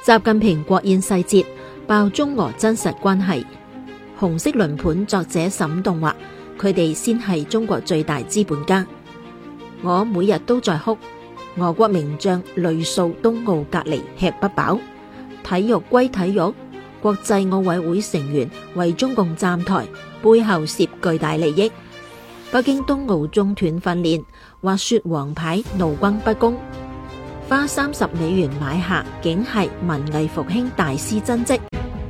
習近平國宴細節爆中俄真實關係。紅色輪盤作者沈棟話：佢哋先係中國最大資本家。我每日都在哭，俄國名將淚訴冬奧隔離吃不飽。體育歸體育，國際奧委會成員為中共站台，背後涉巨大利益。北京冬奧中斷訓練，滑雪黃牌怒轟不公。花30美元買下，竟係文藝復興大師真跡。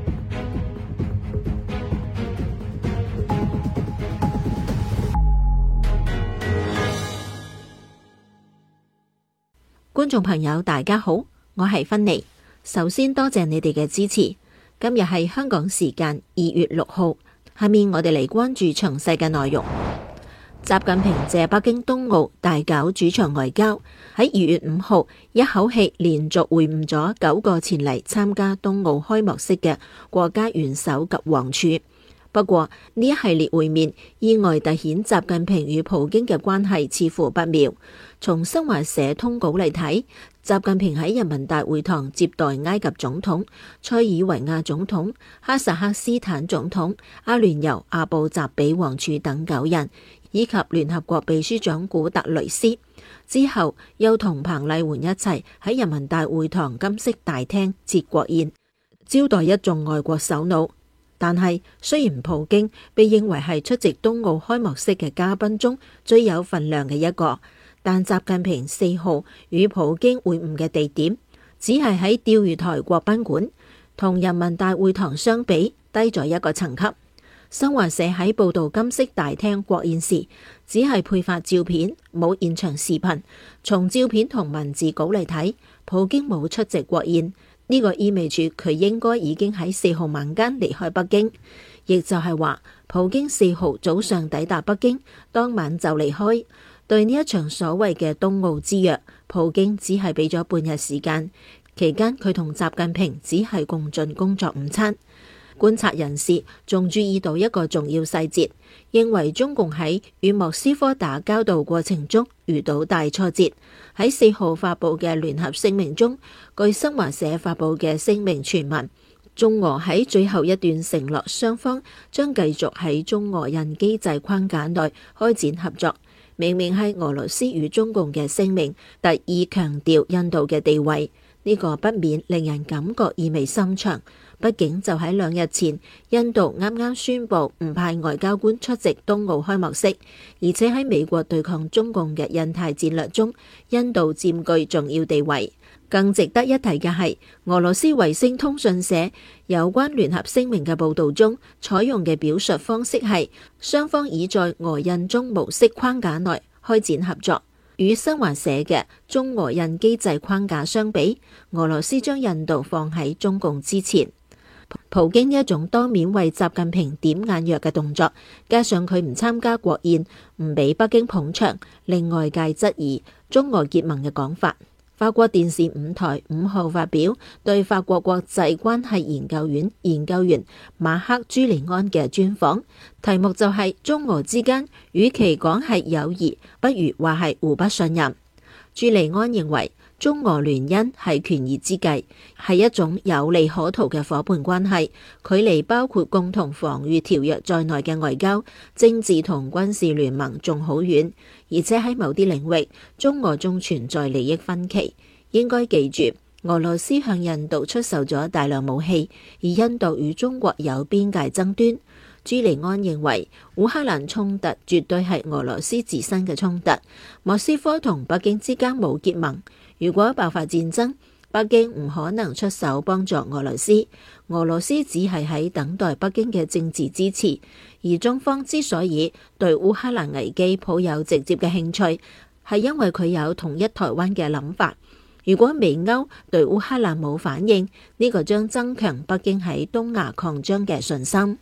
觀眾朋友大家好，我係芬妮。首先多謝你哋嘅支持。今日係香港時間2月6號，下面我哋嚟關注詳細嘅內容。習近平借北京冬奧大搞主場外交，喺2月5號一口氣連續會晤咗9個前嚟參加冬奧開幕式嘅國家元首及王儲。不過呢一系列會面意外凸顯習近平與普京嘅關係似乎不妙。從新華社通稿嚟睇，習近平喺人民大會堂接待埃及總統、塞爾維亞總統、哈薩克斯坦總統、阿聯酋阿布扎比王儲等9人，以及聯合國秘書長古特雷斯。之後又同彭麗媛一齊喺人民大會堂金色大廳設國宴，招待一眾外國首腦。但係雖然普京被認為係出席冬奧開幕式嘅嘉賓中最有份量嘅一個，但習近平4號與普京會晤嘅地點只係喺釣魚台國賓館，同人民大會堂相比低咗一個層級。新華社喺報道金色大廳國宴時，只係配發照片，冇現場視頻。從照片同文字稿嚟睇，普京冇出席國宴。呢個意味住佢應該已經喺4號晚間離開北京，亦就係話普京4號早上抵達北京，當晚就離開。對呢一場所謂嘅冬奧之約，普京只係俾咗半日時間，期間佢同習近平只係共進工作午餐。觀察人士仲注意到一個重要細節，認為中共喺與莫斯科打交道過程中遇到大挫折。喺4號發佈嘅聯合聲明中，據新華社發佈嘅聲明傳聞，中俄喺最後一段承諾雙方將繼續喺中俄印機制框架內開展合作。明明係俄羅斯與中共嘅聲明，特意強調印度嘅地位，呢個不免令人感覺意味深長。畢竟就喺2日前，印度啱啱宣布唔派外交官出席冬奧開幕式，而且喺美國對抗中共嘅印太戰略中，印度佔據重要地位。更值得一提嘅係，俄羅斯衛星通訊社有關聯合聲明嘅報導中，採用嘅表述方式係雙方已在俄印中模式框架內開展合作。與新華社嘅中俄印機制框架相比，俄羅斯將印度放喺中共之前。普京呢一種當面為習近平點眼藥嘅動作，加上佢唔參加國宴，唔俾北京捧場，令外界質疑中俄結盟嘅講法。法國電視5台5號發表對法國國際關係研究院研究員馬克朱利安嘅專訪，題目就係中俄之間與其講係友誼，不如話係互不信任。朱利安認為，中俄聯姻係權宜之計，係一種有利可圖嘅夥伴關係，距離包括共同防禦條約在內嘅外交、政治同軍事聯盟仲好遠，而且喺某啲領域，中俄仲存在利益分歧。應該記住，俄羅斯向印度出售咗大量武器，而印度與中國有邊界爭端。朱利安認為，烏克蘭衝突絕對係俄羅斯自身嘅衝突，莫斯科同北京之間冇結盟。如果爆發戰爭，北京唔可能出手幫助俄羅斯，俄羅斯只係喺等待北京嘅政治支持。而中方之所以對烏克蘭危機抱有直接嘅興趣，係因為佢有統一台灣嘅諗法。如果美歐對烏克蘭冇反應，呢個將增強北京喺東亞擴張嘅信心。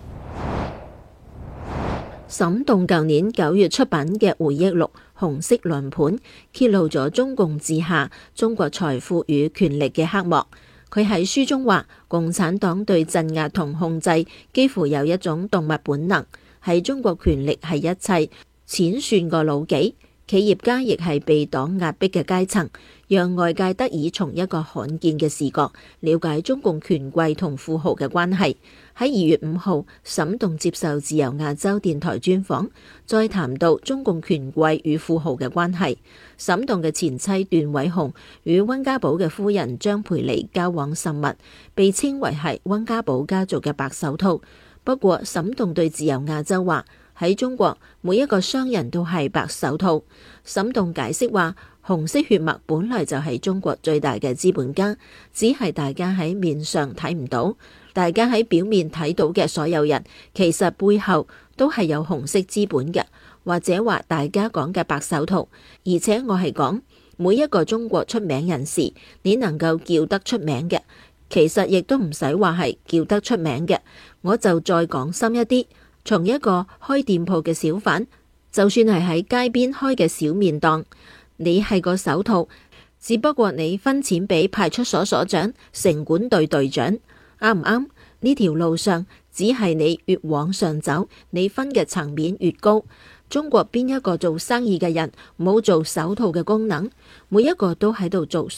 沈棟舊年9月出版嘅回憶錄《紅色輪盤》揭露咗中共治下中國財富與權力嘅黑幕。佢喺書中話，共產黨對鎮壓同控制幾乎有一種動物本能。喺中國，權力係一切，錢算個老幾。企業家亦係被黨壓迫嘅階層， 讓外界得以從一個罕見嘅視角了解中共權貴同富豪嘅關係。喺2月5號，沈棟接受自由亞洲電台專訪，再談到中共權貴與富豪嘅關係。沈棟嘅前妻段偉雄與溫家寶嘅夫人張培薇交往甚密，被稱為係溫家寶家族嘅白手套。不過，沈棟對自由亞洲話：喺中國，每一個商人都係白手套。沈棟解釋話：紅色血脈本來就係中國最大嘅資本家，只係大家喺面上睇唔到。大家喺表面睇到嘅所有人，其實背後都係有紅色資本嘅，或者話大家講嘅白手套。而且我係講每一個中國出名人士，你能夠叫得出名嘅，其實亦都唔使話係叫得出名嘅。我就再講深一啲，從一個開店鋪嘅小販，就算係喺街邊開嘅小麵檔，你係個手套，只不過你分錢俾派出所所長、城管隊隊長，啱唔啱？呢條路上只係你越往上走，你分嘅層面越高。中國邊一個做生意嘅人冇做手套嘅功能？每一個都喺度做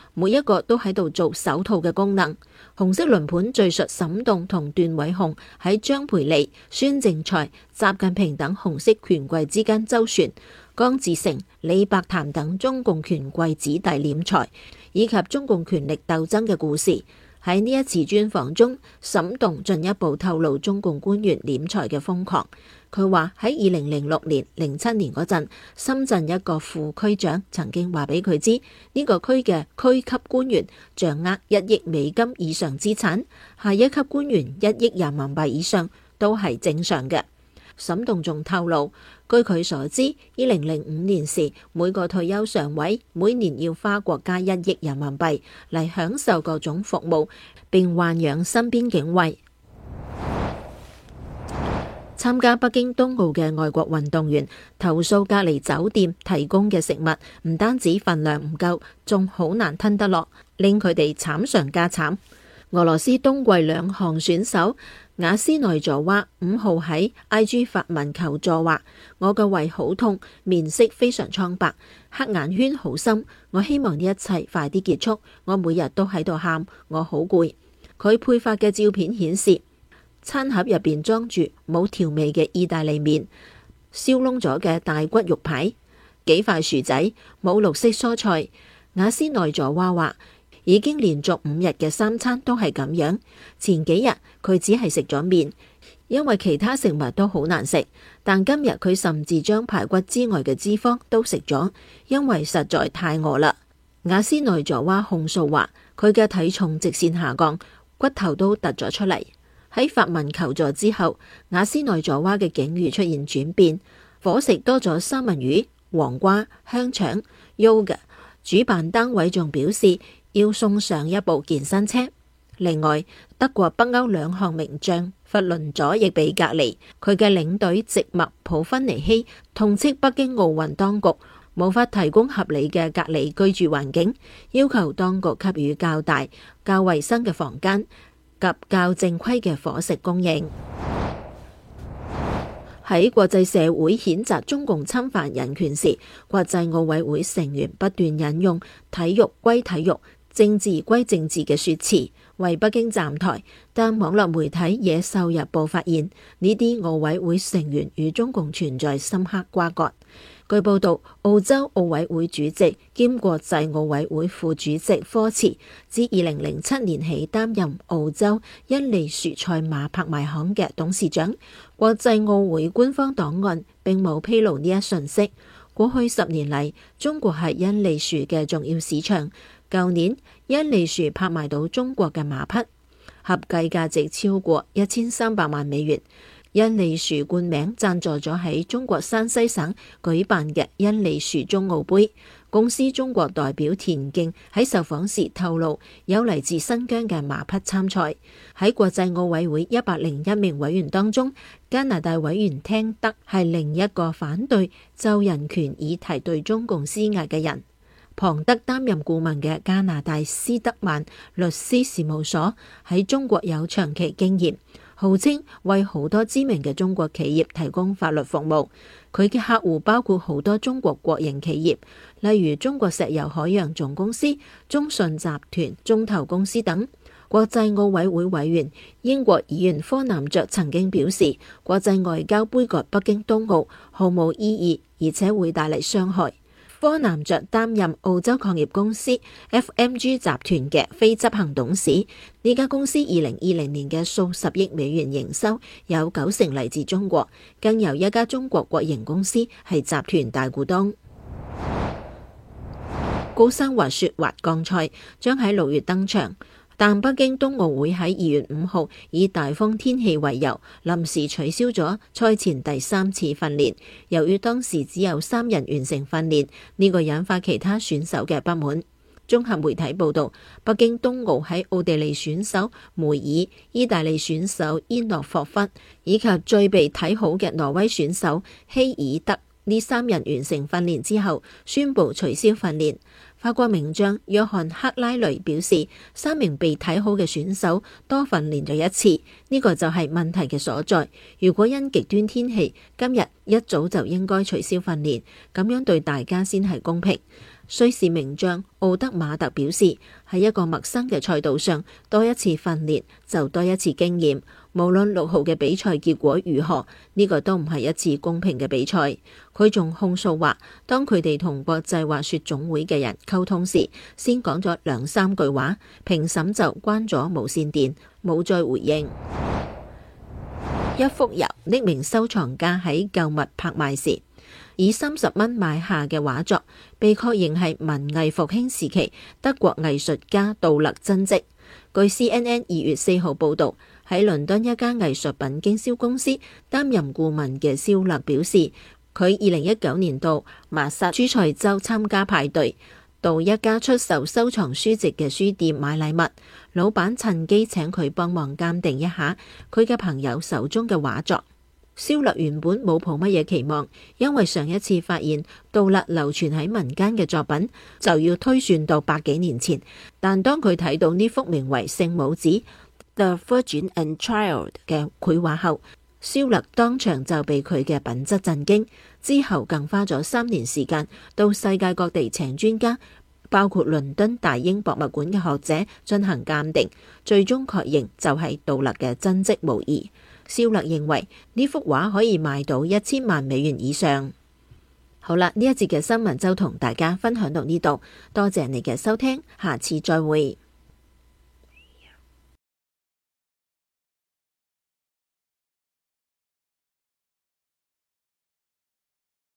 手套嘅功能。紅色輪盤敘述沈棟同段偉雄喺張培薇、孫政才、習近平等紅色權貴之間周旋，江志成、李伯潭等中共權貴子弟斂財，以及中共權力鬥爭嘅故事。喺呢一次專訪中，沈棟進一步透露中共官員斂財嘅瘋狂。佢話喺2006年、07年嗰陣，深圳一個副區長曾經話俾佢知，呢個區嘅區級官員掌握1億美金以上資產，下一級官員1億人民幣以上都係正常嘅。沈棟仲透露，據佢所知，2005年時每個退休上尉每年要花國家1億人民幣嚟享受各種服務，並豢養身邊警衛。參加北京冬奧嘅外國運動員投訴隔離酒店提供嘅食物唔單止份量唔夠，仲好難吞得落，令佢哋慘上加慘。俄羅斯冬季2項選手雅斯內佐娃5號喺 IG 發文求助話：我嘅胃好痛，面色非常蒼白，黑眼圈好深，我希望呢一切快啲結束。我每日都喺度喊，我好攰。佢配發嘅照片顯示，餐盒入邊裝住冇調味嘅意大利麵、燒燶咗嘅大骨肉排、幾塊薯仔，冇綠色蔬菜。雅斯內佐娃話：已經連續5日嘅3餐都係咁樣。前幾日佢只係食咗麵，因為其他食物都好難食。但今日佢甚至將排骨之外嘅脂肪都食咗，因為實在太餓啦。雅斯內佐娃控訴話，佢嘅體重直線下降，骨頭都突咗出嚟。喺發文求助之後，雅斯內佐娃嘅境遇出現轉變，伙食多咗三文魚、黃瓜、香腸、yogurt。主辦單位仲表示要送上一部健身車。另外，德國北歐2項名將弗倫佐亦被隔離。佢嘅領隊席默普芬尼希痛斥北京奧運當局無法提供合理嘅隔離居住環境，要求當局給予較大、較衛生嘅房間及較正規嘅伙食供應。喺國際社會譴責中共侵犯人權時，國際奧委會成員不斷引用體育歸體育、政治歸政治嘅說辭，為北京站台。但網絡媒體《野獸日報》發現，呢啲奧委會成員與中共存在深刻瓜葛。據報道，澳洲奧委會主席兼國際奧委會副主席科茨自2007年起擔任澳洲恩利殊賽馬拍賣行嘅董事長。國際奧會官方檔案並冇披露呢一信息。過去10年嚟，中國係恩利殊嘅重要市場。舊年，恩利殊拍賣到中國嘅馬匹，合計價值超過1300萬美元。恩利殊冠名贊助咗喺中國山西省舉辦嘅恩利殊中奧杯。公司中國代表田徑喺受訪時透露，有嚟自新疆嘅馬匹參賽。喺國際奧委會101名委員當中，加拿大委員聽德係另一個反對就人權議題對中共施壓嘅人。龐德擔任顧問嘅加拿大斯德曼律師事務所喺中國有長期經驗。 號稱為好多知名嘅中國企業提供法律服務。佢嘅客戶包括好多中國國營企業，例如中國石油海洋總公司、中信集團、中投公司等。國際奧委會委員、英國議員科南雀曾經表示，國際外交杯葛北京冬奧毫無意義，而且會帶嚟傷害。科南雀擔任澳洲礦業公司 FMG 集團嘅非執行董事。呢家公司2020年嘅數十億美元營收有90%嚟自中國，更由一家中國國營公司係集團大股東。高山滑雪滑降賽將喺6月登場，但北京冬奧會喺2月5號以大風天氣為由，臨時取消咗賽前第3次訓練。由於當時只有3人完成訓練，呢個引發其他選手嘅不滿。綜合媒體報道，北京冬奧喺奧地利選手梅爾、意大利選手伊諾霍夫以及最被睇好嘅挪威選手希爾德呢3人完成訓練之後，宣布取消訓練。法國名將約翰克拉雷表示，3名被睇好嘅選手多訓練咗1次，呢個就係問題嘅所在。如果因極端天氣，今日一早就應該取消訓練，咁樣對大家先係公平。瑞士名將奧德馬特表示，喺一個陌生嘅賽道上，多一次訓練就多一次經驗。無論6號嘅比賽結果如何，呢個都唔係一次公平嘅比賽。佢仲控訴話，當佢哋同國際滑雪總會嘅人溝通時，先講咗2-3句話，評審就關咗無線電，冇再回應。一幅由匿名收藏家喺購物拍賣時以30蚊買下嘅畫作，被確認係文藝復興時期德國藝術家杜勒真跡。據 CNN 2月4號報導，喺倫敦一間藝術品經銷公司擔任顧問嘅肖勒表示，佢2019年到麻薩諸塞州參加派對，到一家出售收藏書籍嘅書店買禮物，老闆趁機請佢幫忙鑑定一下佢嘅朋友手中嘅畫作。肖勒原本冇抱乜嘢期望，因為上一次發現杜勒流傳喺民間嘅作品就要推算到100幾年前，但當佢睇到呢幅名為《聖母子》The Virgin and Child 嘅繪畫後，肖勒當場就被佢嘅品質震驚，之後更花咗3年時間到世界各地請專家，包括倫敦大英博物館嘅學者進行鑑定，最終確認就係杜勒嘅真跡無疑。肖勒認為呢幅畫可以賣到1000萬美元以上。好啦，呢一節嘅新聞就同大家分享到呢度，多謝你嘅收聽，下次再會。